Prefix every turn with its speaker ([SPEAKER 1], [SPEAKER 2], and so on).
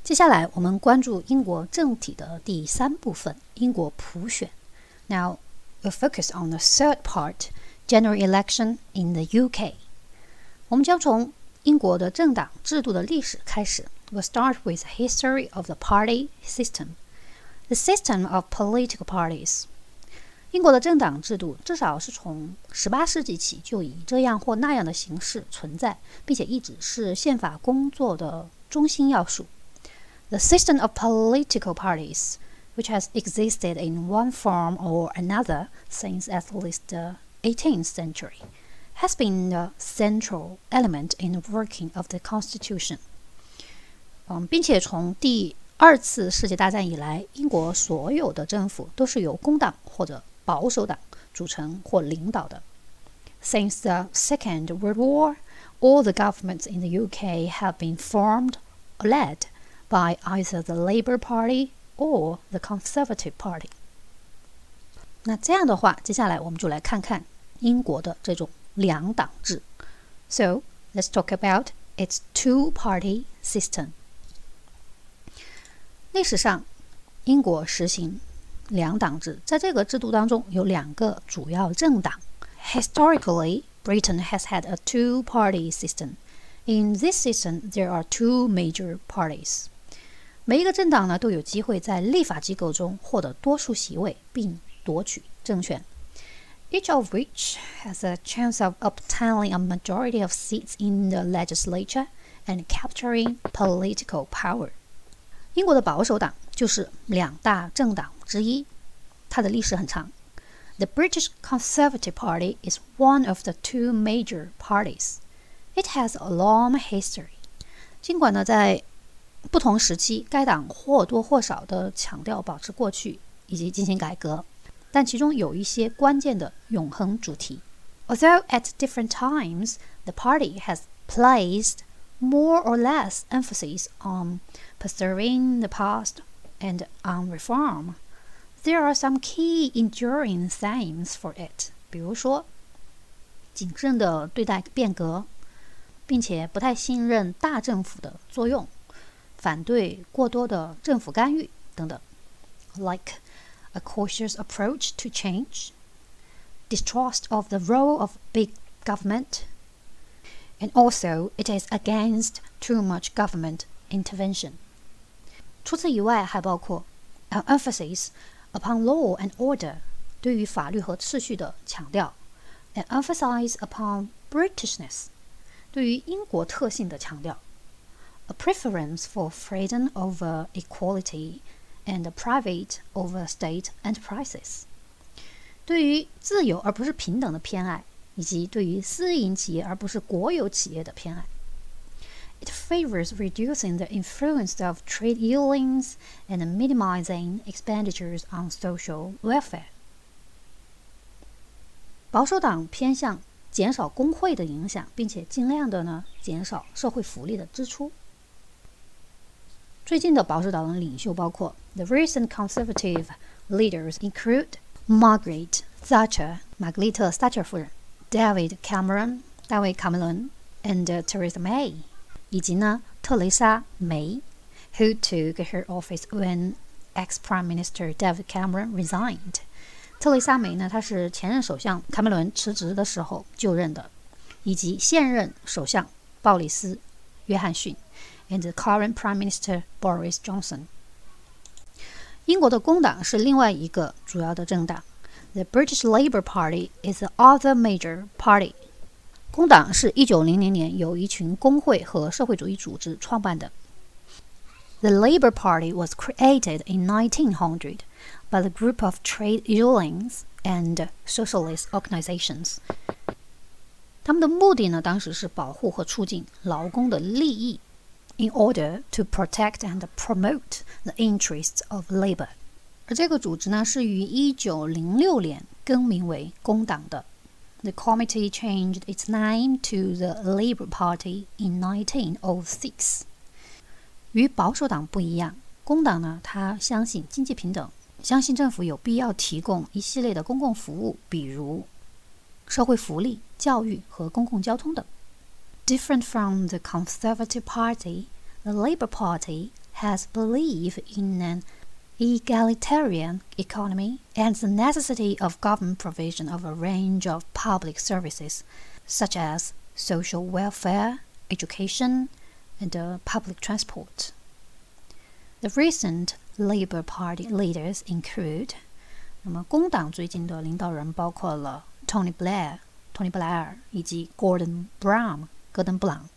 [SPEAKER 1] 接下来我们关注英国政体的第3部分，英国普选。Now, we'll focus on the third part, general election in the UK. 我们将从英国的政党制度的历史开始。We'll start with the history of the party system. The system of political parties. 英国的政党制度至少是从18世纪起就以这样或那样的形式存在，并且一直是宪法工作的中心要素。The system of political parties, which has existed in one form or another since at least the 18th century, has been the central element in the working of the Constitution. 并且从第2次世界大战以来，英国所有的政府都是由工党或者保守党组成或领导的。Since the Second World War, all the governments in the UK have been formed or led by either the Labour Party or the Conservative Party. 那这样的话，接下来我们就来看看英国的这种两党制。So, let's talk about its two-party system. 历史上，英国实行两党制，在这个制度当中有2个主要政党。Historically, Britain has had a two-party system. In this system, there are two major parties. 每一个政党呢都有机会在立法机构中获得多数席位，并夺取政权。Each of which has a chance of obtaining a majority of seats in the legislature and capturing political power. 英国的保守党就是2大政党之一，它的历史很长。The British Conservative Party is one of the two major parties. It has a long history. 尽管呢在不同时期，该党或多或少地强调保持过去以及进行改革，但其中有一些关键的永恒主题。Although at different times, the party has placed more or less emphasis on preserving the past and on reform, there are some key enduring themes for it. 比如说，谨慎地对待变革，并且不太信任大政府的作用。反对过多的政府干预等等 like a cautious approach to change, distrust of the role of big government, and also it is against too much government intervention. 除此以外，还包括 an emphasis upon law and order, 对于法律和秩序的强调 an emphasis upon Britishness, 对于英国特性的强调A preference for freedom over equality and private over state enterprises. 对于自由而不是平等的偏爱，以及对于私营企业而不是国有企业的偏爱。It favors reducing the influence of trade dealings and minimizing expenditures on social welfare. 保守党偏向减少工会的影响，并且尽量的呢减少社会福利的支出。最近的保守党的领袖包括 The recent conservative leaders include Margaret Thatcher, 玛格丽特·撒切尔夫人 David Cameron, 大卫·卡梅伦 and Theresa May, 以及呢特蕾莎·梅 who took her office when ex-Prime Minister David Cameron resigned. 特蕾莎·梅呢，她是前任首相卡梅伦辞职的时候就任的，以及现任首相鲍里斯·约翰逊and the current Prime Minister Boris Johnson. 英国的工党是另外一个主要的政党。The British Labour Party is the other major party. 工党是1900年由一群工会和社会主义组织创办的。The Labour Party was created in 1900 by the group of trade unions and socialist organizations. 他们的目的呢，当时是保护和促进劳工的利益。In order to protect and promote the interests of labor. 而这个组织呢是于1906年更名为工党的。The committee changed its name to the Labour Party in 1906. 与保守党不一样，工党呢它相信经济平等，相信政府有必要提供一系列的公共服务，比如社会福利、教育和公共交通等。Different from the Conservative Party, the Labour Party has believed in an egalitarian economy and the necessity of government provision of a range of public services, such as social welfare, education, and public transport. The recent Labour Party leaders include 那么工党最近的领导人包括了 Tony Blair 以及 Gordon Brown 戈登布朗。